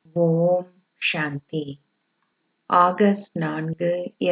ஓம் சாந்தி. August 4,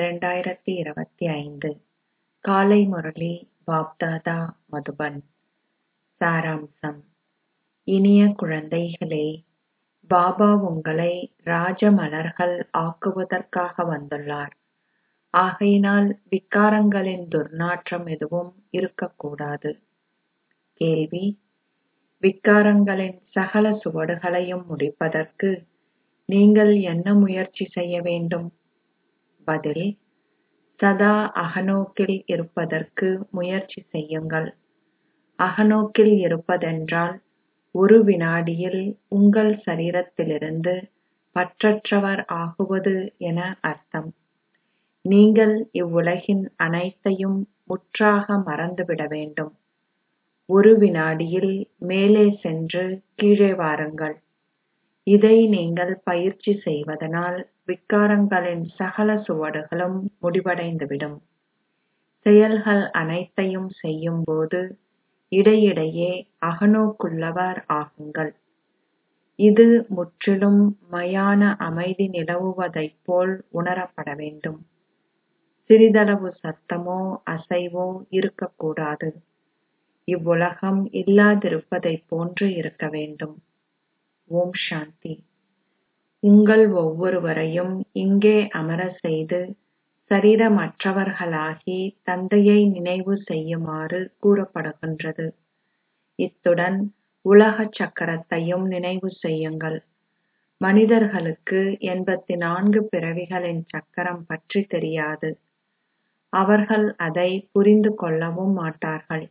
2025 காலை முரளி பாப்தாதா மதுபன். சாராம்சம். இனிய குழந்தைகளே, பாபா உங்களை ராஜ மலர்கள் ஆக்குவதற்காக வந்துள்ளார். ஆகையினால் விக்காரங்களின் துர்நாற்றம் எதுவும் இருக்கக்கூடாது. கேள்வி: விக்காரங்களின் சகல சுவடுகளையும் முடிப்பதற்கு நீங்கள் என்ன முயற்சி செய்ய வேண்டும்? பதில்: சதா அகநோக்கில் இருப்பதற்கு முயற்சி செய்யுங்கள். அகநோக்கில் இருப்பதென்றால் ஒரு வினாடியில் உங்கள் சரீரத்திலிருந்து பற்றற்றவர் ஆகுவது என அர்த்தம். நீங்கள் இவ்வுலகின் அனைத்தையும் முற்றாக மறந்துவிட வேண்டும். ஒரு வினாடியில் மேலே சென்று கீழே வாருங்கள். இதை நீங்கள் பயிற்சி செய்வதனால் விக்காரங்களின் சகல சுவடுகளும் முடிவடைந்துவிடும். செயல்கள் அனைத்தையும் செய்யும்போது இடையிடையே அகநோக்குள்ளவர் ஆகுங்கள். இது முற்றிலும் மயான அமைதி நிலவுவதைப் போல் உணரப்பட வேண்டும். சிறிதளவு சத்தமோ அசைவோ இருக்கக்கூடாது. இவ்வுலகம் இல்லாதிருப்பதைப் போன்று இருக்க வேண்டும். ஓம் சாந்தி. உங்கள் ஒவ்வொருவரையும் இங்கே அமர செய்து சரீரமற்றவர்களாகி தந்தையை நினைவு செய்யுமாறு கூறப்படுகின்றது. இத்துடன் உலக சக்கரத்தையும் நினைவு செய்யுங்கள். மனிதர்களுக்கு 84 பிறவிகளின் சக்கரம் பற்றி தெரியாது. அவர்கள் அதை புரிந்து கொள்ளவும் மாட்டார்கள்.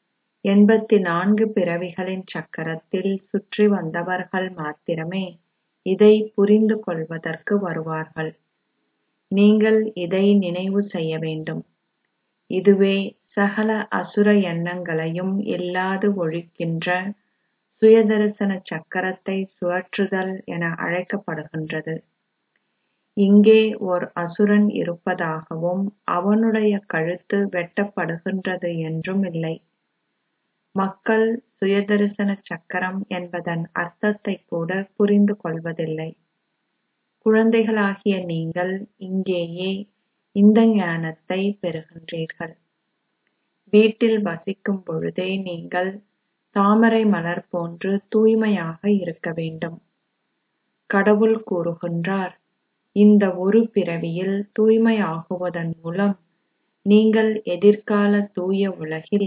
84 பிறவிகளின் சக்கரத்தில் சுற்றி வந்தவர்கள் மாத்திரமே இதை புரிந்து கொள்வதற்கு வருவார்கள். நீங்கள் இதை நினைவு செய்ய வேண்டும். இதுவே சகல அசுர எண்ணங்களையும் இல்லாது ஒழிக்கின்ற சுயதரிசன சக்கரத்தை சுழற்றுதல் என அழைக்கப்படுகின்றது. இங்கே ஓர் அசுரன் இருப்பதாகவும் அவனுடைய கழுத்து வெட்டப்படுகின்றது என்றும் இல்லை. மக்கள் சுயதரிசன சக்கரம் என்பதன் அர்த்தத்தை கூட புரிந்து கொள்வதில்லை. குழந்தைகளாகிய நீங்கள் இங்கேயே இந்த ஞானத்தை பெறுகின்றீர்கள். வீட்டில் வசிக்கும் பொழுதே நீங்கள் தாமரை மலர் போன்று தூய்மையாக இருக்க வேண்டும். கடவுள் கூறுகின்றார், இந்த ஒரு பிறவியில் தூய்மையாகுவதன் மூலம் நீங்கள் எதிர்கால தூய உலகில்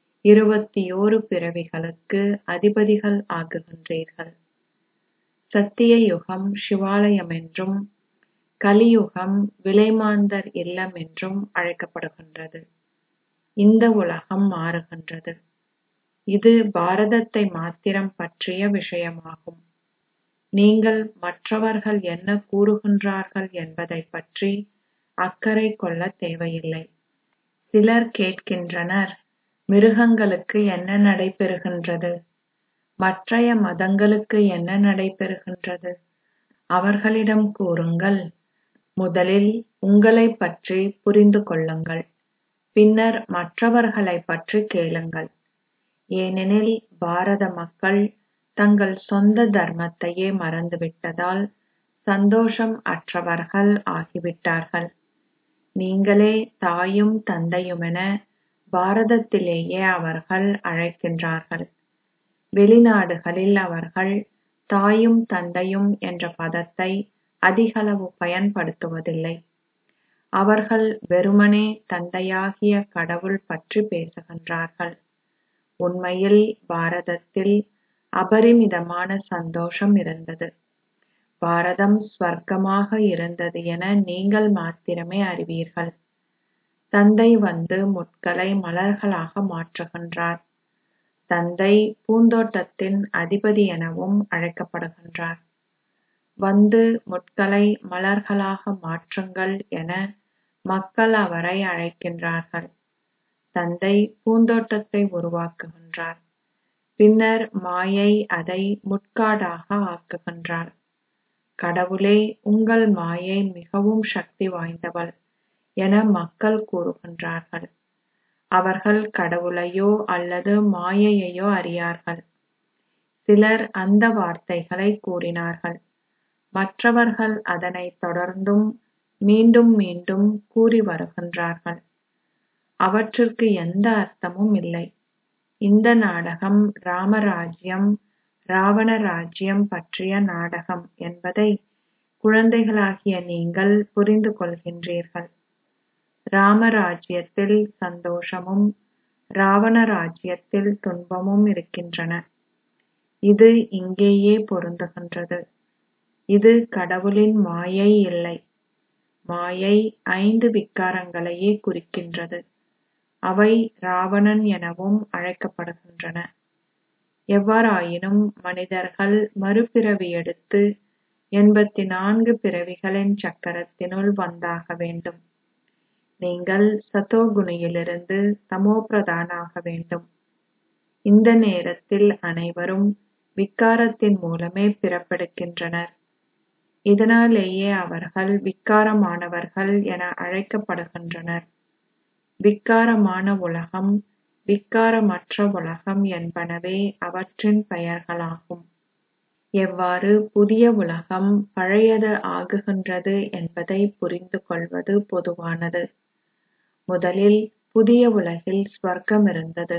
21 பிறவிகளுக்கு அதிபதிகள் ஆகுகின்றீர்கள். சத்திய யுகம் சிவாலயம் என்றும் கலியுகம் விலைமாந்தர் இல்லம் என்றும் அழைக்கப்படுகின்றது. இந்த உலகம் மாறுகின்றது. இது பாரதத்தை மாத்திரம் பற்றிய விஷயமாகும். நீங்கள் மற்றவர்கள் என்ன கூறுகின்றார்கள் என்பதை பற்றி அக்கறை கொள்ள தேவையில்லை. சிலர் கேட்கின்றனர், மிருகங்களுக்கு என்ன நடைபெறுகின்றது? மற்றைய மதங்களுக்கு என்ன நடைபெறுகின்றது? அவர்களிடம் கூறுங்கள், முதலில் உங்களைப் பற்றி புரிந்து கொள்ளுங்கள். பின்னர் மற்றவர்களைப் பற்றி கேளுங்கள். ஏனெனில் பாரத மக்கள் தங்கள் சொந்த தர்மத்தையே மறந்துவிட்டதால் சந்தோஷம் அற்றவர்கள் ஆகிவிட்டார்கள். நீங்களே தாயும் தந்தையுமென பாரதத்திலேயே அவர்கள் அழைக்கின்றார்கள். வெளிநாடுகளில் அவர்கள் தாயும் தந்தையும் என்ற பதத்தை அதிகளவு பயன்படுத்துவதில்லை. அவர்கள் வெறுமனே தந்தையாகிய கடவுள் பற்றி பேசுகின்றார்கள். உண்மையில் பாரதத்தில் அபரிமிதமான சந்தோஷம் இருந்தது. பாரதம் ஸ்வர்க்கமாக இருந்தது என நீங்கள் மாத்திரமே அறிவீர்கள். தந்தை வந்து முட்களை மலர்களாக மாற்றுகின்றார். தந்தை பூந்தோட்டத்தின் அதிபதி எனவும் அழைக்கப்படுகின்றார். வந்து முட்களை மலர்களாக மாற்றுங்கள் என மக்கள் அவரை அழைக்கின்றார்கள். தந்தை பூந்தோட்டத்தை உருவாக்குகின்றார். பின்னர் மாயை அதை முட்காடாக ஆக்குகின்றார். கடவுளே, உங்கள் மாயை மிகவும் சக்தி வாய்ந்தவள் என மக்கள் கூறுகின்றார்கள். அவர்கள் கடவுளையோ அல்லது மாயையையோ அறியார்கள். சிலர் அந்த வார்த்தைகளை கூறினார்கள். மற்றவர்கள் அதனை தொடர்ந்தும் மீண்டும் மீண்டும் கூறி வருகின்றார்கள். அவற்றிற்கு எந்த அர்த்தமும் இல்லை. இந்த நாடகம் ராமராஜ்யம் ராவண ராஜ்யம் பற்றிய நாடகம் என்பதை குழந்தைகளாகிய நீங்கள் புரிந்து கொள்கின்றீர்கள். ராமராஜ்யத்தில் சந்தோஷமும் ராவண ராஜ்யத்தில் துன்பமும் இருக்கின்றன. இது இங்கேயே பொருந்துகின்றது. இது கடவுளின் மாயை இல்லை. மாயை 5 விக்காரங்களையே குறிக்கின்றது. அவை ராவணன் எனவும் அழைக்கப்படுகின்றன. எவ்வாறாயினும் மனிதர்கள் மறுபிறவி எடுத்து 84 பிறவிகளின் சக்கரத்தினுள் வந்தாக வேண்டும். நீங்கள் சதோகுணியிலிருந்து தமோபிரதான் ஆக வேண்டும். இந்த நேரத்தில் அனைவரும் விக்காரத்தின் மூலமே பிறப்பெடுக்கின்றனர். இதனாலேயே அவர்கள் விக்காரமானவர்கள் என அழைக்கப்படுகின்றனர். விக்காரமான உலகம் விக்காரமற்ற உலகம் என்பனவே அவற்றின் பெயர்களாகும். எவ்வாறு புதிய உலகம் பழையது ஆகுகின்றது என்பதை புரிந்து கொள்வது பொதுவானது. முதலில் புதிய உலகில் ஸ்வர்க்கம் இருந்தது.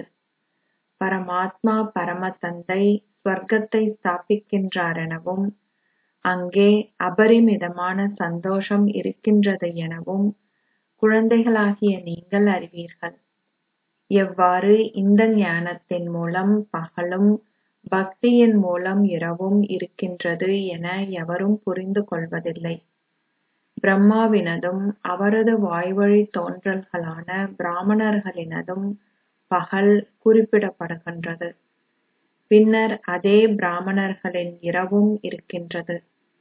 பரமாத்மா பரமதந்தை ஸ்வர்க்கத்தை ஸ்தாபிக்கின்றார் எனவும் அங்கே அபரிமிதமான சந்தோஷம் இருக்கின்றது எனவும் குழந்தைகளாகிய நீங்கள் அறிவீர்கள். எவ்வாறு இந்த ஞானத்தின் மூலம் பகலும் பக்தியின் மூலம் இரவும் இருக்கின்றது என எவரும் புரிந்து கொள்வதில்லை. பிரம்மாவினதும் அவரது வாய்வழி தோன்றல்களான பிராமணர்களினதும் பகல் குறிப்பிடப்படுகின்றது. பின்னர் அதே பிராமணர்களின் இரவும் இருக்கின்றது.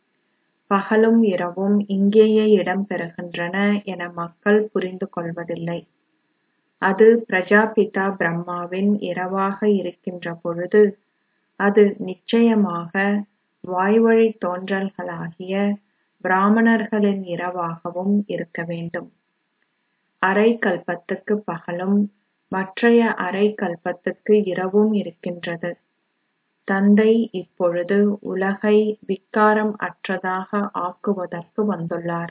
பகலும் இரவும் இங்கேயே இடம்பெறுகின்றன என மக்கள் புரிந்து கொள்வதில்லை. அது பிரஜாபிதா பிரம்மாவின் இரவாக இருக்கின்ற பொழுது அது நிச்சயமாக வாய்வழி தோன்றல்களாகிய பிராமணர்களின் இரவாகவும் இருக்க வேண்டும். அரை கல்பத்துக்கு பகலும் மற்றைய அரை கல்பத்துக்கு இரவும் இருக்கின்றது. தந்தை இப்பொழுது உலகை விக்காரம் அற்றதாக ஆக்குவதற்கு வந்துள்ளார்.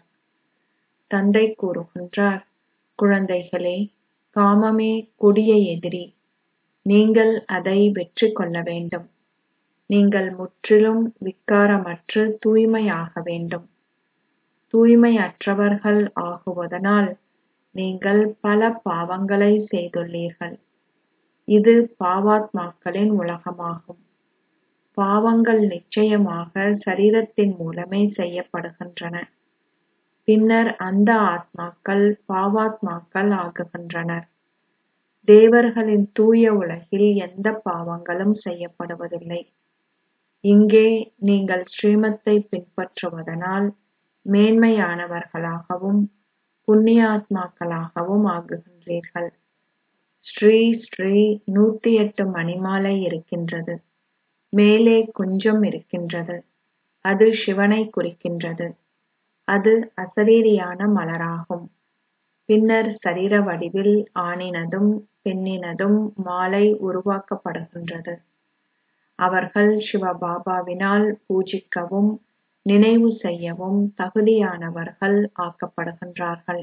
தந்தை கூறுகின்றார், குழந்தைகளே, காமமே கொடிய எதிரி. நீங்கள் அதை வெற்றி கொள்ள வேண்டும். நீங்கள் முற்றிலும் விக்காரமற்று தூய்மையாக வேண்டும். தூய்மையற்றவர்கள் ஆகுவதனால் நீங்கள் பல பாவங்களை செய்துள்ளீர்கள். இது பாவாத்மாக்களின் உலகமாகும். பாவங்கள் நிச்சயமாக சரீரத்தின் மூலமே செய்யப்படுகின்றன. பின்னர் அந்த ஆத்மாக்கள் பாவாத்மாக்கள் ஆகுகின்றனர். தேவர்களின் தூய உலகில் எந்த பாவங்களும் செய்யப்படுவதில்லை. இங்கே நீங்கள் ஸ்ரீமத்தை பின்பற்றுவதனால் மேன்மையானவர்களாகவும் புண்ணியாத்மாக்களாகவும் ஆகுகின்றீர்கள். ஸ்ரீ ஸ்ரீ 108 மணிமாலை இருக்கின்றது. மேலே குஞ்சம் இருக்கின்றது. அது சிவனை குறிக்கின்றது. அது அசரீரியான மலராகும். பின்னர் சரீர வடிவில் ஆணினதும் பெண்ணினதும் மாலை உருவாக்கப்படுகின்றது. அவர்கள் சிவபாபாவினால் பூஜிக்கவும் நினைவு செய்யவும் தகுதியானவர்கள் ஆக்கப்படுகின்றார்கள்.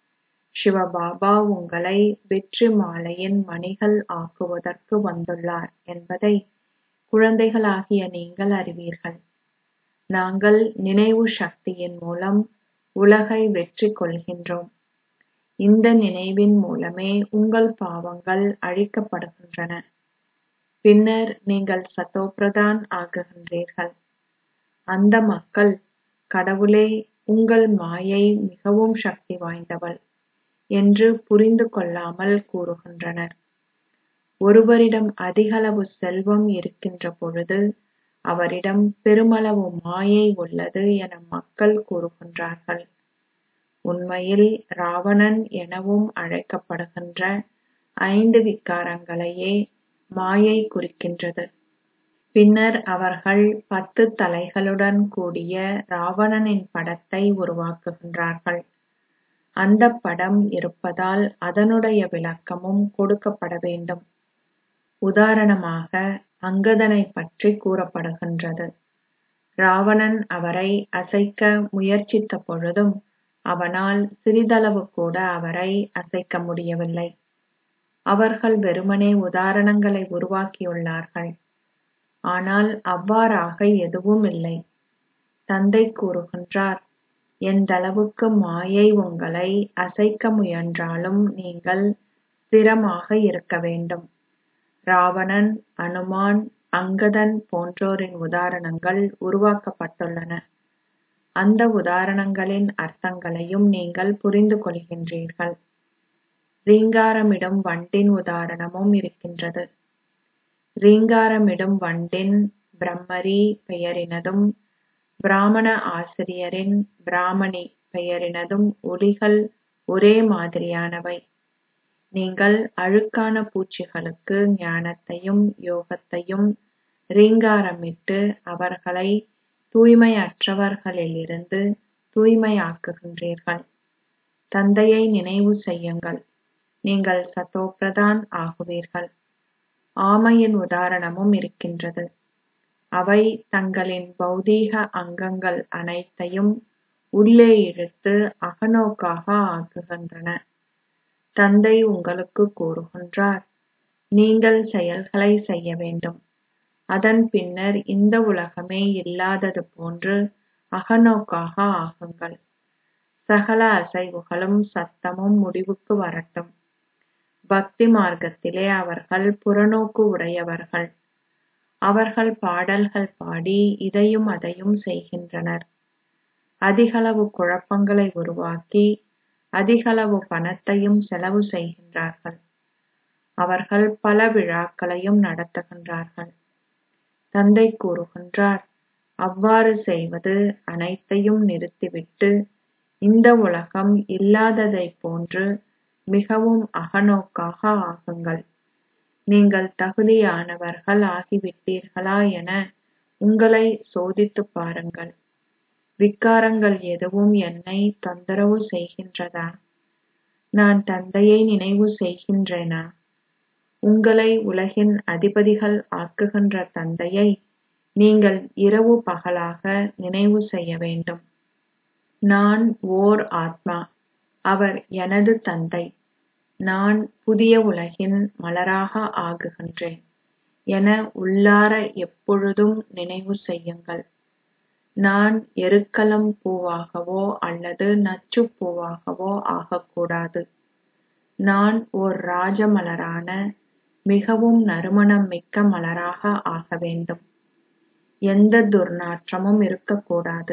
சிவபாபா உங்களை வெற்றி மாலையின் மணிகள் ஆக்குவதற்கு வந்துள்ளார் என்பதை குழந்தைகளாகிய நீங்கள் அறிவீர்கள். நாங்கள் நினைவு சக்தியின் மூலம் உலகை வெற்றி கொள்கின்றோம். இந்த நினைவின் மூலமே உங்கள் பாவங்கள் அழிக்கப்படுகின்றன. பின்னர் நீங்கள் சதோபிரதான் ஆகுகின்றீர்கள். அந்த மக்கள், கடவுளே, உங்கள் மாயை மிகவும் சக்தி வாய்ந்தவள் என்று புரிந்து கொள்ளாமல் கூறுகின்றனர். ஒருவரிடம் அதிகளவு செல்வம் இருக்கின்ற பொழுது அவரிடம் பெருமளவு மாயை உள்ளது என மக்கள் கூறுகின்றார்கள். உண்மையில் ராவணன் எனவும் அழைக்கப்படுகின்ற 5 விக்காரங்களையே மாயை குறிக்கின்றது. பின்னர் அவர்கள் 10 தலைகளுடன் கூடிய ராவணனின் படத்தை உருவாக்குகின்றார்கள். அந்த படம் இருப்பதால் அதனுடைய விளக்கமும் கொடுக்கப்பட வேண்டும். உதாரணமாக அங்கதனை பற்றி கூறப்படுகின்றது. ராவணன் அவரை அசைக்க முயற்சித்த பொழுதும் அவனால் சிறிதளவு கூட அவரை அசைக்க முடியவில்லை. அவர்கள் வெறுமனே உதாரணங்களை உருவாக்கியுள்ளார்கள். ஆனால் அவ்வாறாக எதுவும் இல்லை. தந்தை கூறுகின்றார், எந்தளவுக்கு மாயை உங்களை அசைக்க முயன்றாலும் நீங்கள் ஸ்திரமாக இருக்க வேண்டும். ராவணன், அனுமான், அங்கதன் போன்றோரின் உதாரணங்கள் உருவாக்கப்பட்டுள்ளன. அந்த உதாரணங்களின் அர்த்தங்களையும் நீங்கள் புரிந்து கொள்கின்றீர்கள். ரீங்காரமிடும் வண்டின் உதாரணமும் இருக்கின்றது. ரீங்காரமிடும் வண்டின் பிரம்மரி பெயரினதும் பிராமண ஆசிரியரின் பிராமணி பெயரினதும் ஒலிகள் ஒரே மாதிரியானவை. நீங்கள் அழுக்கான பூச்சிகளுக்கு ஞானத்தையும் யோகத்தையும் ரீங்காரமிட்டு அவர்களை தூய்மையற்றவர்களிலிருந்து தூய்மையாக்குகின்றீர்கள். தந்தையை நினைவு செய்யுங்கள். நீங்கள் சதோபிரதான் ஆகுவீர்கள். ஆமையின் உதாரணமும் இருக்கின்றது. அவை தங்களின் பௌதீக அங்கங்கள் அனைத்தையும் உள்ளே இழுத்து அகநோக்காக ஆக்குகின்றன. தந்தை உங்களுக்கு கூறுகின்றார், நீங்கள் செயல்களை செய்ய வேண்டும். அதன் பின்னர் இந்த உலகமே இல்லாதது போன்று அகநோக்காக ஆகுங்கள். சகல அசைவுகளும் சத்தமும் முடிவுக்கு வரட்டும். பக்தி மார்க்கத்திலே அவர்கள் புறநோக்கு உடையவர்கள். அவர்கள் பாடல்கள் பாடி இதையும் அதையும் செய்கின்றனர். அதிகளவு குழப்பங்களை உருவாக்கி அதிகளவு பணத்தையும் செலவு செய்கின்றார்கள். அவர்கள் பல விழாக்களையும் நடத்துகின்றார்கள். தந்தை கூறுகின்றார், அவ்வாறு செய்வது அனைத்தையும் நிறுத்திவிட்டு இந்த உலகம் இல்லாததைப் போன்று மிகவும் அகநோக்காக ஆகுங்கள். நீங்கள் தகுதியானவர்கள் ஆகிவிட்டீர்களா என உங்களை சோதித்துப் பாருங்கள். விகாரங்கள் எதுவும் என்னை தொந்தரவு செய்கின்றதா? நான் தந்தையை நினைவு செய்கின்றேனா? உங்களை உலகின் அதிபதிகள் ஆக்குகின்ற தந்தையை நீங்கள் இரவு பகலாக நினைவு செய்ய வேண்டும். நான் ஓர் ஆத்மா, அவர் எனது தந்தை. நான் புதிய உலகின் மலராக ஆகுகின்றேன் என உள்ளார எப்பொழுதும் நினைவு செய்யுங்கள். நான் எருக்களம் பூவாகவோ அல்லது நச்சுப் பூவாகவோ ஆகக்கூடாது. நான் ஓர் ராஜ மலரான மிகவும் நறுமணம் மிக்க மலராக ஆக வேண்டும். எந்த துர்நாற்றமும் இருக்கக்கூடாது.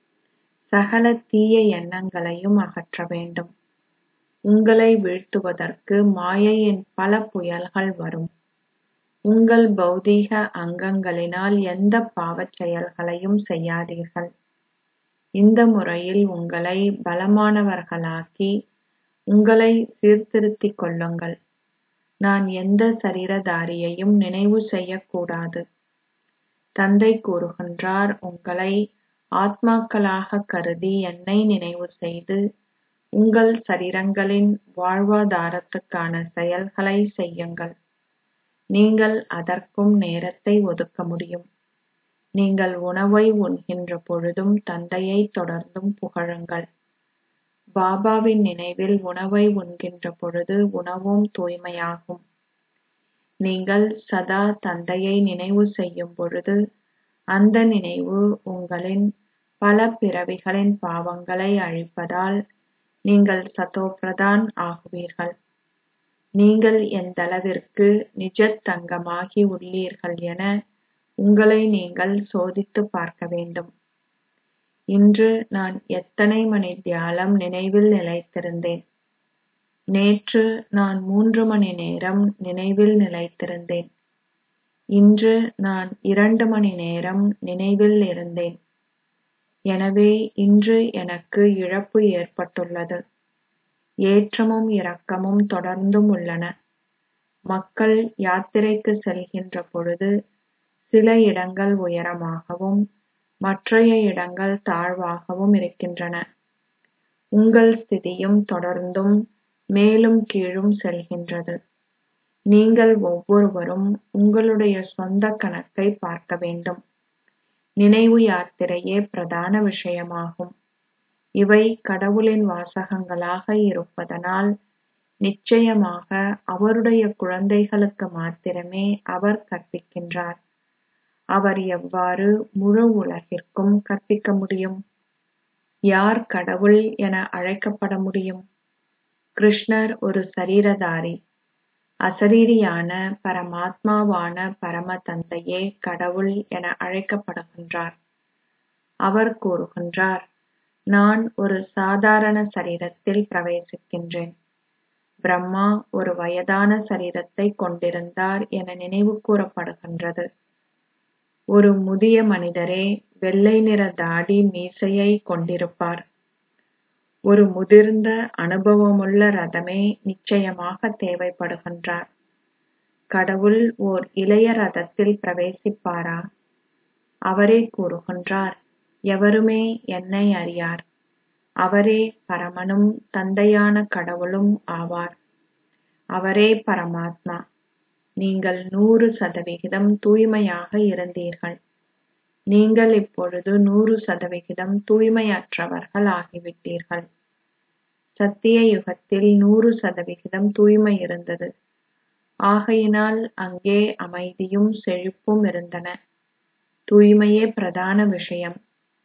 சகல தீய எண்ணங்களையும் அகற்ற வேண்டும். உங்களை வீழ்த்துவதற்கு மாயையின் பல புயல்கள் வரும். உங்கள் பௌதீக அங்கங்களினால் எந்த பாவச் செயல்களையும் செய்யாதீர்கள். இந்த முறையில் உங்களை பலமானவர்களாக்கி உங்களை சீர்திருத்திக் கொள்ளுங்கள். நான் எந்த சரீரதாரியையும் நினைவு செய்யக்கூடாது. தந்தை கூறுகின்றார், உங்களை ஆத்மாக்களாக கருதி என்னை நினைவு செய்து உங்கள் சரீரங்களின் வாழ்வாதாரத்துக்கான செயல்களை செய்யுங்கள். நீங்கள் அதற்கும் நேரத்தை ஒதுக்க முடியும். நீங்கள் உணவை உண்கின்ற பொழுதும் தந்தையை தொடர்ந்தும் புகழுங்கள். பாபாவின் நினைவில் உணவை உண்கின்ற பொழுது உணவும் தூய்மையாகும். நீங்கள் சதா தந்தையை நினைவு செய்யும் பொழுது அந்த நினைவு உங்களின் பல பிறவிகளின் பாவங்களை அழிப்பதால் நீங்கள் சதோபிரதான் ஆகுவீர்கள். நீங்கள் எந்தளவிற்கு நிஜத் தங்கமாகி உள்ளீர்கள் என உங்களை நீங்கள் சோதித்துப் பார்க்க வேண்டும். இன்று நான் எத்தனை மணி தியாலம் நினைவில் நிலைத்திருந்தேன்? நேற்று நான் 3 மணி நேரம் நினைவில் நிலைத்திருந்தேன். இன்று நான் 2 மணி நேரம் நினைவில் இருந்தேன். எனவே இன்று எனக்கு இழப்பு ஏற்பட்டுள்ளது. ஏற்றமும் இறக்கமும் தொடர்ந்தும் உள்ளன. மக்கள் யாத்திரைக்கு செல்கின்ற பொழுது சில இடங்கள் உயரமாகவும் மற்றைய இடங்கள் தாழ்வாகவும் இருக்கின்றன. உங்கள் ஸ்திதியும் தொடர்ந்தும் மேலும் கீழும் செல்கின்றது. நீங்கள் ஒவ்வொருவரும் உங்களுடைய சொந்த கணக்கை பார்க்க வேண்டும். நினைவு யாத்திரையே பிரதான விஷயமாகும். இவை கடவுளின் வாசகங்களாக இருப்பதனால் நிச்சயமாக அவருடைய குழந்தைகளுக்கு மாத்திரமே அவர் கற்பிக்கின்றார். அவர் எவ்வாறு முழு உலகிற்கும் கற்பிக்க முடியும்? யார் கடவுள் என அழைக்கப்பட முடியும்? கிருஷ்ணர் ஒரு சரீரதாரி. அசரீரியான பரமாத்மாவான பரம தந்தையே கடவுள் என அழைக்கப்படுகின்றார். அவர் கூறுகின்றார், நான் ஒரு சாதாரண சரீரத்தில் பிரவேசிக்கின்றேன். பிரம்மா ஒரு வயதான சரீரத்தை கொண்டிருந்தார் என நினைவு கூறப்படுகின்றது. ஒரு முதிய மனிதரே வெள்ளை நிற தாடி மீசையை கொண்டிருப்பார். ஒரு முதிர்ந்த அனுபவமுள்ள ரதமே நிச்சயமாக தேவைப்படுகின்றார். கடவுள் ஓர் இளைய ரதத்தில் பிரவேசிப்பாரா? அவரே கூறுகின்றார், எவருமே என்னை அறியார். அவரே பரமனும் தந்தையான கடவுளும் ஆவார். அவரே பரமாத்மா. நீங்கள் 100% தூய்மையாக இருந்தீர்கள். நீங்கள் இப்பொழுது 100% தூய்மையற்றவர்கள் ஆகிவிட்டீர்கள். சத்திய யுகத்தில் 100% தூய்மை இருந்தது. ஆகையினால் அங்கே அமைதியும் செழிப்பும் இருந்தன. தூய்மையே பிரதான விஷயம்.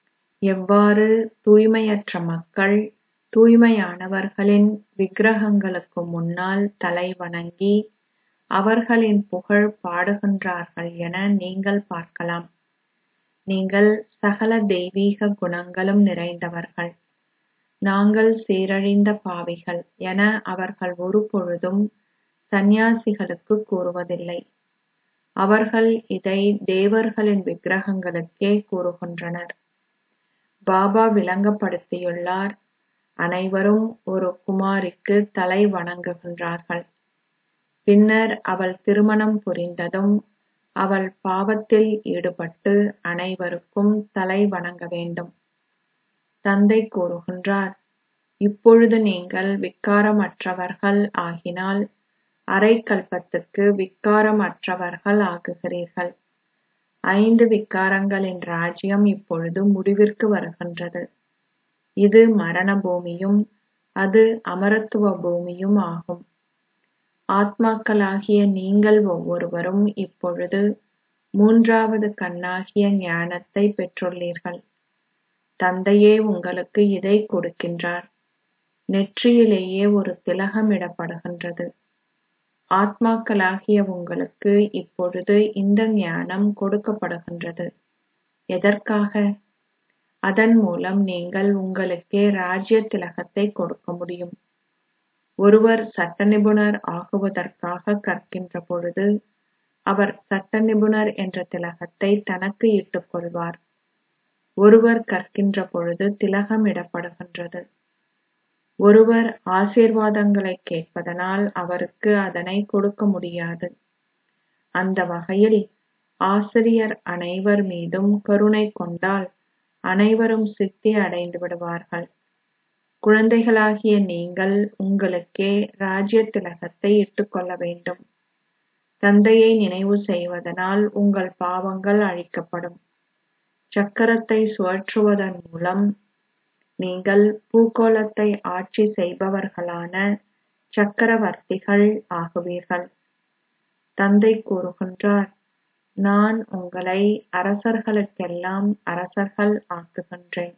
எவ்வாறு தூய்மையற்ற மக்கள் தூய்மையானவர்களின் விக்கிரகங்களுக்கு முன்னால் தலை வணங்கி அவர்களின் புகழ் பாடுகின்றார்கள் என நீங்கள் பார்க்கலாம். நீங்கள் சகல தெய்வீக குணங்களும் நிறைந்தவர்கள். நாங்கள் சீரழிந்த பாவிகள் என அவர்கள் ஒருபொழுதும் சந்நியாசிகளுக்கு கூறுவதில்லை. அவர்கள் இதை தேவர்களின் விக்கிரகங்களுக்கே கூறுகின்றனர். பாபா விளங்கப்படுத்தியுள்ளார், அனைவரும் ஒரு குமாரிக்கு தலை வணங்குகின்றார்கள். பின்னர் அவள் திருமணம் புரிந்ததும் அவள் பாவத்தில் ஈடுபட்டு அனைவருக்கும் தலை வணங்க வேண்டும். தந்தை கூறுகின்றார், இப்பொழுது நீங்கள் விக்காரமற்றவர்கள் ஆகினால் அரை கல்பத்துக்கு விக்காரமற்றவர்கள் ஆகுகிறீர்கள். 5 விக்காரங்களின் ராஜ்யம் இப்பொழுது முடிவிற்கு வருகின்றது. இது மரண பூமியும் அது அமரத்துவ பூமியும் ஆகும். ஆத்மாக்களாகிய நீங்கள் ஒவ்வொருவரும் இப்பொழுது 3வது கண்ணாகிய ஞானத்தை பெற்றுள்ளீர்கள். தந்தையே உங்களுக்கு இதை கொடுக்கின்றார். நெற்றியிலேயே ஒரு திலகம் இடப்படுகின்றது. ஆத்மாக்களாகிய உங்களுக்கு இப்பொழுது இந்த ஞானம் கொடுக்கப்படுகின்றது. எதற்காக? அதன் மூலம் நீங்கள் உங்களுக்கே ராஜ்ய திலகத்தை கொடுக்க முடியும். ஒருவர் சட்ட நிபுணர் ஆகுவதற்காக கற்கின்ற பொழுது அவர் சட்ட நிபுணர் என்ற திலகத்தை தனக்கு இட்டுக் கொள்வார். ஒருவர் கற்கின்ற பொழுது திலகம் இடப்படுகின்றது. ஒருவர் ஆசீர்வாதங்களை கேட்பதனால் அவருக்கு அதனை கொடுக்க முடியாது. அந்த வகையில் ஆசிரியர் அனைவர் மீதும் கருணை கொண்டால் அனைவரும் சித்தி அடைந்து விடுவார்கள். குழந்தைகளாகிய நீங்கள் உங்களுக்கே ராஜ்ய திலகத்தை இட்டுக்கொள்ள வேண்டும். தந்தையை நினைவு செய்வதனால் உங்கள் பாவங்கள் அழிக்கப்படும். சக்கரத்தை சுழற்றுவதன் மூலம் நீங்கள் பூகோளத்தை ஆட்சி செய்பவர்களான சக்கரவர்த்திகள் ஆகுவீர்கள். தந்தை கூறுகின்றார், நான் உங்களை அரசர்களுக்கெல்லாம் அரசர்கள் ஆக்குகின்றேன்.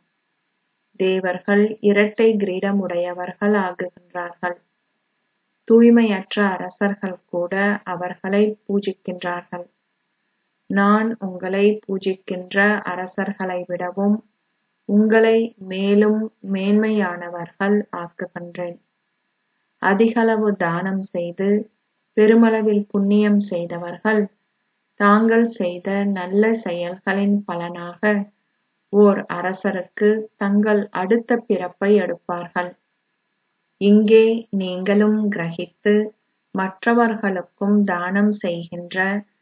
தேவர்கள் இரட்டை கிரீடம் உடையவர்கள் ஆகுகின்றார்கள். தூய்மையற்ற அரசர்கள் கூட அவர்களை பூஜிக்கின்றார்கள். நான் உங்களை பூஜிக்கின்ற அரசர்களை விடவும் உங்களை மேலும் மேன்மையானவர்கள் ஆக்குகின்றேன். அதிகளவு தானம் செய்து பெருமளவில் புண்ணியம் செய்தவர்கள் தாங்கள் செய்த நல்ல செயல்களின் பலனாக ஓர் அரசருக்கு தங்கள் அடுத்த பிறப்பை எடுப்பார்கள். இங்கே நீங்களும் கிரகித்து மற்றவர்களுக்கும் தானம் செய்கின்ற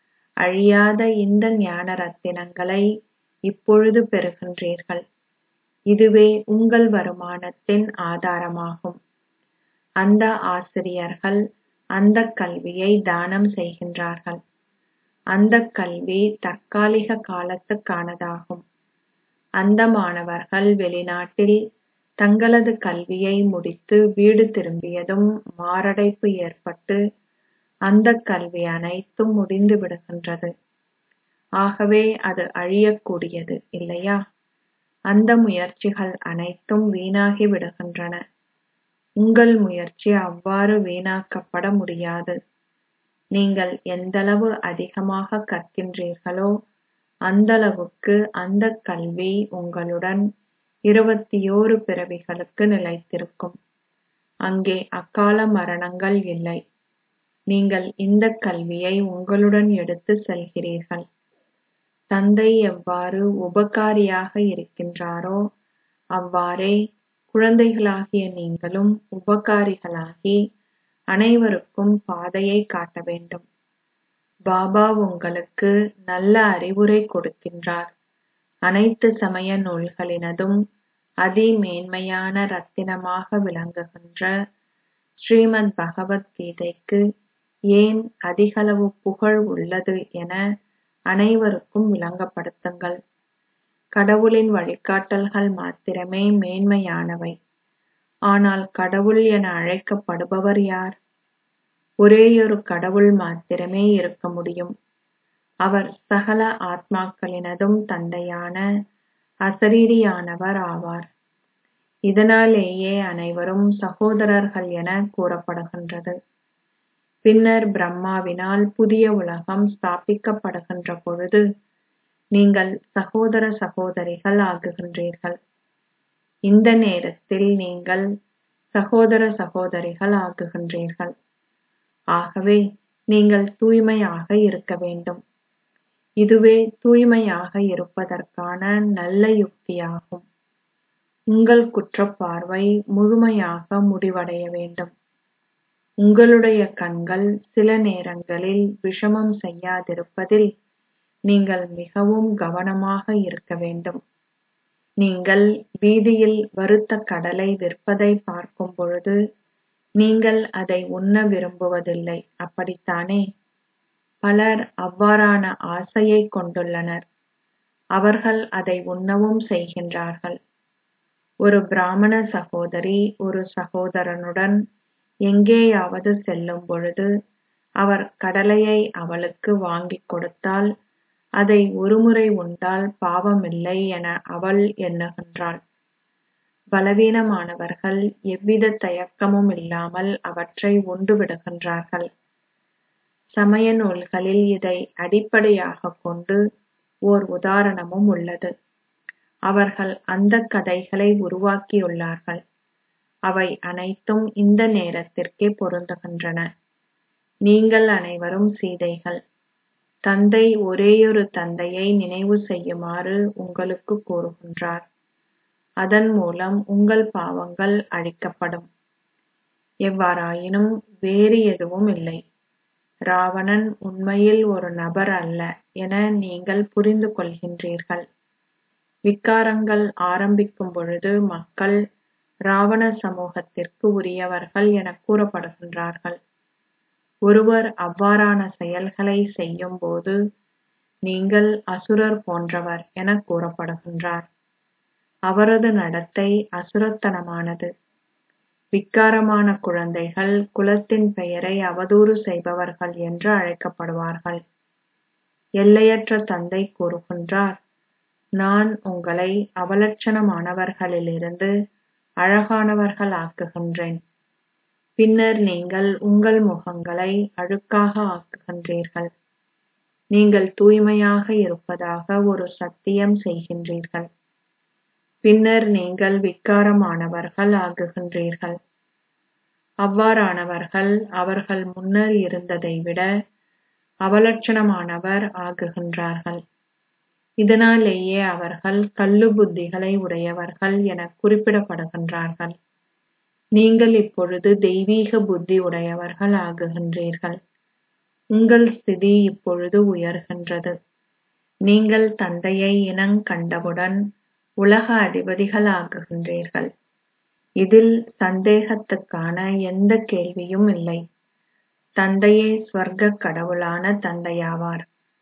அழியாத இந்த ஞான ரத்தினங்களை இப்பொழுது பெறுகின்றீர்கள். இதுவே உங்கள் வருமானத்தின் ஆதாரமாகும். அந்த ஆசிரியர்கள் அந்த கல்வியை தானம் செய்கின்றார்கள். அந்த கல்வி தற்காலிக காலத்துக்கானதாகும். அந்த மாணவர்கள் வெளிநாட்டில் தங்களது கல்வியை முடித்து வீடு திரும்பியதும் மாரடைப்பு ஏற்பட்டு அந்த கல்வி அனைத்தும் முடிந்து விடுகின்றது. ஆகவே அது அழியக்கூடியது இல்லையா? அந்த முயற்சிகள் அனைத்தும் வீணாகி விடுகின்றன. உங்கள் முயற்சி அவ்வாறு வீணாக்கப்பட முடியாது. நீங்கள் எந்தளவு அதிகமாக கற்கின்றீர்களோ அந்தளவுக்கு அந்த கல்வி உங்களுடன் 21 பிறவிகளுக்கு நிலைத்திருக்கும். அங்கே அகால மரணங்கள் இல்லை. நீங்கள் இந்த கல்வியை உங்களுடன் எடுத்து செல்கிறீர்கள். தந்தை எவ்வாறு உபகாரியாக இருக்கின்றாரோ அவ்வாறே குழந்தைகளாகிய நீங்களும் உபகாரிகளாகி அனைவருக்கும் பாதையை காட்ட வேண்டும். பாபா உங்களுக்கு நல்ல அறிவுரை கொடுக்கின்றார். அனைத்து சமய நூல்களினதும் அதிமேன்மையான ரத்தினமாக விளங்குகின்ற ஸ்ரீமத் பகவத்கீதைக்கு ஏன் அதிகளவு புகழ் உள்ளது என அனைவருக்கும் விளங்கப்படுத்துங்கள். கடவுளின் வழிகாட்டல்கள் மாத்திரமே மேன்மையானவை. ஆனால் கடவுள் என அழைக்கப்படுபவர் யார்? ஒரேயொரு கடவுள் மாத்திரமே இருக்க முடியும். அவர் சகல ஆத்மாக்களினதும் தந்தையான அசரீரியானவர் ஆவார். இதனாலேயே அனைவரும் சகோதரர்கள் என கூறப்படுகின்றது. பின்னர் பிரம்மாவினால் புதிய உலகம் ஸ்தாபிக்கப்படுகின்ற பொழுது நீங்கள் சகோதர சகோதரிகள் ஆகுகின்றீர்கள். இந்த நேரத்தில் நீங்கள் சகோதர சகோதரிகள் ஆகுகின்றீர்கள். ஆகவே நீங்கள் தூய்மையாக இருக்க வேண்டும். இதுவே தூய்மையாக இருப்பதற்கான நல்ல யுக்தியாகும். உங்கள் குற்றப்பார்வை முழுமையாக முடிவடைய வேண்டும். உங்களுடைய கண்கள் சில நேரங்களில் விஷமம் செய்யாதிருப்பதில் நீங்கள் மிகவும் கவனமாக இருக்க வேண்டும். நீங்கள் வீதியில் வறுத்த கடலை விற்பதை பார்க்கும் பொழுது நீங்கள் அதை உண்ண விரும்புவதில்லை, அப்படித்தானே? பலர் அவ்வாறான ஆசையை கொண்டுள்ளனர். அவர்கள் அதை உண்ணவும் செய்கின்றார்கள். ஒரு பிராமண சகோதரி ஒரு சகோதரனுடன் எங்கேயாவது செல்லும் பொழுது அவர் கடலையை அவளுக்கு வாங்கிக் கொடுத்தால் அதை ஒருமுறை உண்டால் பாவமில்லை என அவள் எண்ணுகின்றாள். பலவீனமானவர்கள் எவ்வித தயக்கமும் இல்லாமல் அவற்றை உண்டு விடுகின்றார்கள். சமய நூல்களில் இதை அடிப்படையாகக் கொண்டு ஓர் உதாரணமும் உள்ளது. அவர்கள் அந்த கதைகளை உருவாக்கியுள்ளார்கள். அவை அனைத்தும் இந்த நேரத்திற்கே பொருந்துகின்றன. நீங்கள் அனைவரும் சீதைகள். தந்தை ஒரேயொரு தந்தையை நினைவு செய்யுமாறு உங்களுக்கு கூறுகின்றார். அதன் மூலம் உங்கள் பாவங்கள் அழிக்கப்படும். எவ்வாறாயினும் வேறு எதுவும் இல்லை. ராவணன் உண்மையில் ஒரு நபர் அல்ல என நீங்கள் புரிந்து கொள்கின்றீர்கள். விகாரங்கள் ஆரம்பிக்கும் பொழுது மக்கள் ராவண சமூகத்திற்கு உரியவர்கள் என கூறப்படுகின்றார்கள். ஒருவர் அவ்வாறான செயல்களை செய்யும் போது நீங்கள் அசுரர் போன்றவர் என கூறப்படுகின்றார். அவரது நடத்தை அசுரத்தனமானது. விக்காரமான குழந்தைகள் குலத்தின் பெயரை அவதூறு செய்பவர்கள் என்று அழைக்கப்படுவார்கள். எல்லையற்ற தந்தை கூறுகின்றார், நான் உங்களை அவலட்சணமானவர்களிலிருந்து அழகானவர்கள் ஆக்குகின்றேன். பின்னர் நீங்கள் உங்கள் முகங்களை அழுக்காக ஆக்குகின்றீர்கள். நீங்கள் தூய்மையாக இருப்பதாக ஒரு சத்தியம் செய்கின்றீர்கள். பின்னர் நீங்கள் விக்காரமானவர்கள் ஆகுகின்றீர்கள். அவ்வாறானவர்கள் அவர்கள் முன்னர் இருந்ததை விட அவலட்சணமானவர் ஆகுகின்றார்கள். இதனாலேயே அவர்கள் கள்ளு புத்திகளை உடையவர்கள் என குறிப்பிடப்படுகின்றார்கள். நீங்கள் இப்பொழுது தெய்வீக புத்தி உடையவர்கள் ஆகுகின்றீர்கள். உங்கள் ஸ்திதி இப்பொழுது உயர்கின்றது. நீங்கள் தந்தையை இனங்கண்டவுடன் உலக அதிபதிகள் ஆகுகின்றீர்கள். இதில் சந்தேகத்துக்கான எந்த கேள்வியும் இல்லை. தந்தையே ஸ்வர்க்க கடவுளான தந்தையாவார்.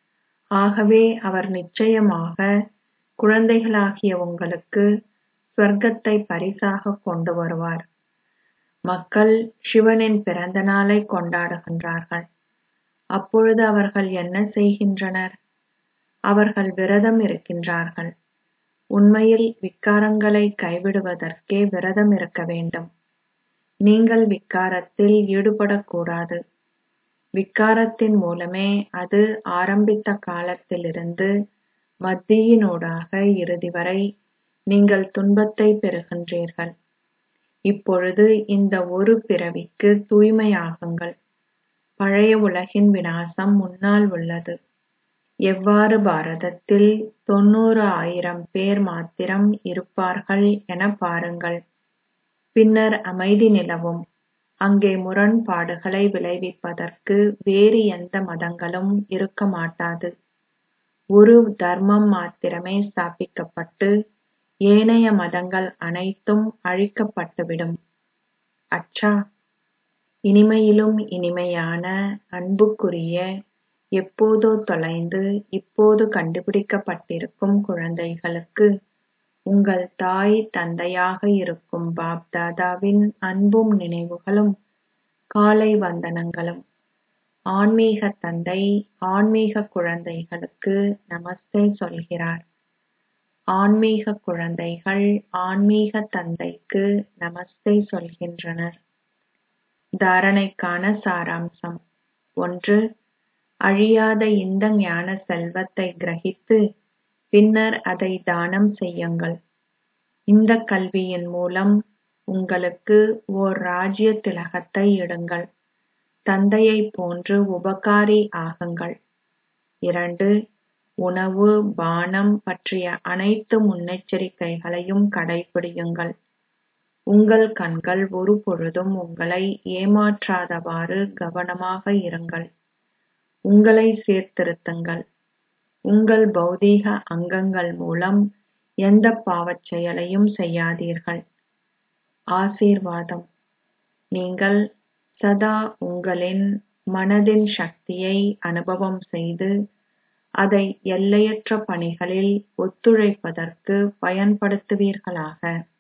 ஆகவே அவர் நிச்சயமாக குழந்தைகளாகிய உங்களுக்கு சொர்க்கத்தை பரிசாக கொண்டு வருவார். மக்கள் சிவனின் பிறந்த நாளை கொண்டாடுகின்றார்கள். அப்பொழுது அவர்கள் என்ன செய்கின்றனர்? அவர்கள் விரதம் இருக்கின்றார்கள். உண்மையில் விக்காரங்களை கைவிடுவதற்கே விரதம் இருக்க வேண்டும். நீங்கள் விக்காரத்தில் ஈடுபடக்கூடாது. விக்காரத்தின் மூலமே அது ஆரம்பித்த காலத்திலிருந்து மத்தியினூடாக இறுதி வரை நீங்கள் துன்பத்தை பெறுகின்றீர்கள். இப்பொழுது இந்த ஒரு பிறவிக்கு தூய்மையாகுங்கள். பழைய உலகின் விநாசம் முன்னால் உள்ளது. எவ்வாறு பாரதத்தில் 90,000 பேர் மாத்திரம் இருப்பார்கள் என பாருங்கள். பின்னர் அமைதி நிலவும். அங்கே முரண்பாடுகளை விளைவிப்பதற்கு வேறு எந்த மதங்களும் இருக்க மாட்டாது. ஒரு தர்மம் மாத்திரமே ஸ்தாபிக்கப்பட்டு ஏனைய மதங்கள் அனைத்தும் அழிக்கப்பட்டுவிடும். அச்சா, இனிமையிலும் இனிமையான அன்புக்குரிய எப்போதோ தொலைந்து இப்போது கண்டுபிடிக்கப்பட்டிருக்கும் குழந்தைகளுக்கு உங்கள் தாய் தந்தையாக இருக்கும் பாப் தாதாவின் அன்பும் நினைவுகளும் காலை வந்தனங்களும். ஆன்மீக தந்தை ஆன்மீக குழந்தைகளுக்கு நமஸ்தே சொல்கிறார். ஆன்மீக குழந்தைகள் ஆன்மீக தந்தைக்கு நமஸ்தே சொல்கின்றனர். தாரணைக்கான சாராம்சம். 1. அழியாத இந்த ஞான செல்வத்தை கிரகித்து பின்னர் அதை தானம் செய்யுங்கள். இந்த கல்வியின் மூலம் உங்களுக்கு ஓர் ராஜ்ய திலகத்தை இடுங்கள். தந்தையைப் போன்று உபகாரி ஆகுங்கள். 2. உணவு பானம் பற்றிய அனைத்து முன்னெச்சரிக்கைகளையும் கடைப்பிடியுங்கள். உங்கள் கண்கள் ஒருபொழுதும் உங்களை ஏமாற்றாதவாறு கவனமாக இருங்கள். உங்களை சீர்திருத்துங்கள். உங்கள் பௌதீக அங்கங்கள் மூலம் எந்த பாவச் செயலையும் செய்யாதீர்கள். ஆசீர்வாதம். நீங்கள் சதா உங்களின் மனதின் சக்தியை அனுபவம் செய்து அதை எல்லையற்ற பணிகளில் ஒத்துழைப்பதற்கு பயன்படுத்துவீர்களாக.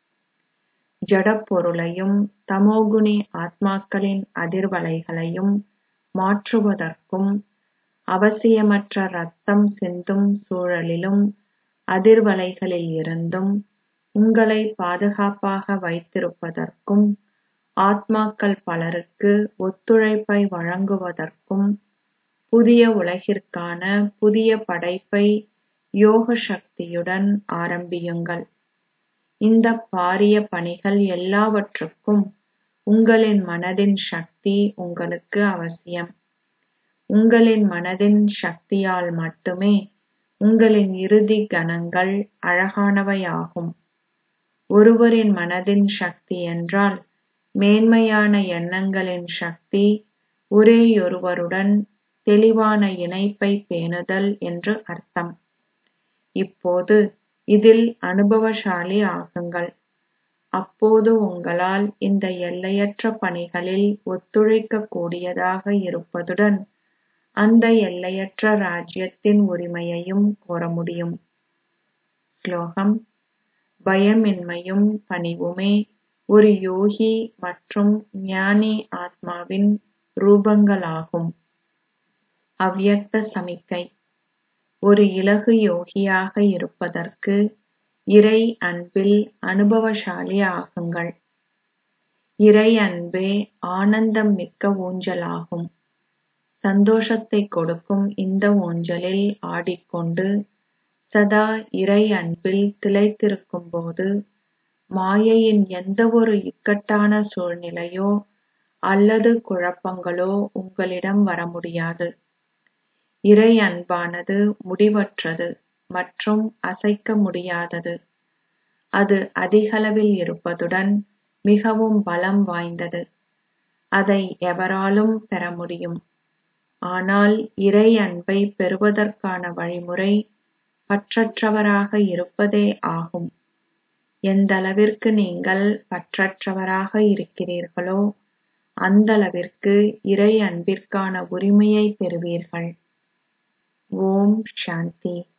ஜடப்பொருளையும் தமோகுணி ஆத்மாக்களின் அதிர்வலைகளையும் மாற்றுவதற்கும் அவசியமற்ற இரத்தம் சிந்தும் சூழலிலும் அதிர்வலைகளில் இருந்தும் உங்களை பாதுகாப்பாக வைத்திருப்பதற்கும் ஆத்மாக்கள் பலருக்கு ஒத்துழைப்பை வழங்குவதற்கும் புதிய உலகிற்கான புதிய படைப்பை யோக சக்தியுடன் ஆரம்பியுங்கள். இந்த பாரிய பணிகள் எல்லாவற்றுக்கும் உங்களின் மனதின் சக்தி உங்களுக்கு அவசியம். உங்களின் மனதின் சக்தியால் மட்டுமே உங்களின் இறுதி கணங்கள் அழகானவையாகும். ஒருவரின் மனதின் சக்தி என்றால் மேன்மையான எண்ணங்களின் சக்தி ஒரேயொருவருடன் தெளிவான இணைப்பை பேணுதல் என்று அர்த்தம். இப்போது இதில் அனுபவசாலி ஆகுங்கள். அப்போது உங்களால் இந்த எல்லையற்ற பணிகளில் ஒத்துழைக்க கூடியதாக இருப்பதுடன் அந்த எல்லையற்ற ராஜ்யத்தின் உரிமையையும் கோர முடியும். ஸ்லோகம். பயமின்மையும் பணிவுமே ஒரு யோகி மற்றும் ஞானி ஆத்மாவின் ரூபங்களாகும். அவ்யக்த சமிக்கை. ஒரு இலகு யோகியாக இருப்பதற்கு இறை அன்பில் அனுபவசாலி ஆகுங்கள். இறை அன்பே ஆனந்தம் மிக்க ஊஞ்சலாகும். சந்தோஷத்தை கொடுக்கும் இந்த ஊஞ்சலில் ஆடிக்கொண்டு சதா இறை அன்பில் திளைத்திருக்கும் போது மாயையின் எந்தவொரு இக்கட்டான சூழ்நிலையோ அல்லது குழப்பங்களோ உங்களிடம் வர முடியாது. இறை அன்பானது முடிவற்றது மற்றும் அசைக்க முடியாதது. அது அதிகளவில் இருப்பதுடன் மிகவும் பலம் வாய்ந்தது. அதை எவராலும் பெற முடியும். ஆனால் இறை அன்பை பெறுவதற்கான வழிமுறை பற்றற்றவராக இருப்பதே ஆகும். எந்தளவிற்கு நீங்கள் பற்றற்றவராக இருக்கிறீர்களோ அந்தளவிற்கு இறை அன்பிற்கான உரிமையை பெறுவீர்கள். ஓம் சாந்தி.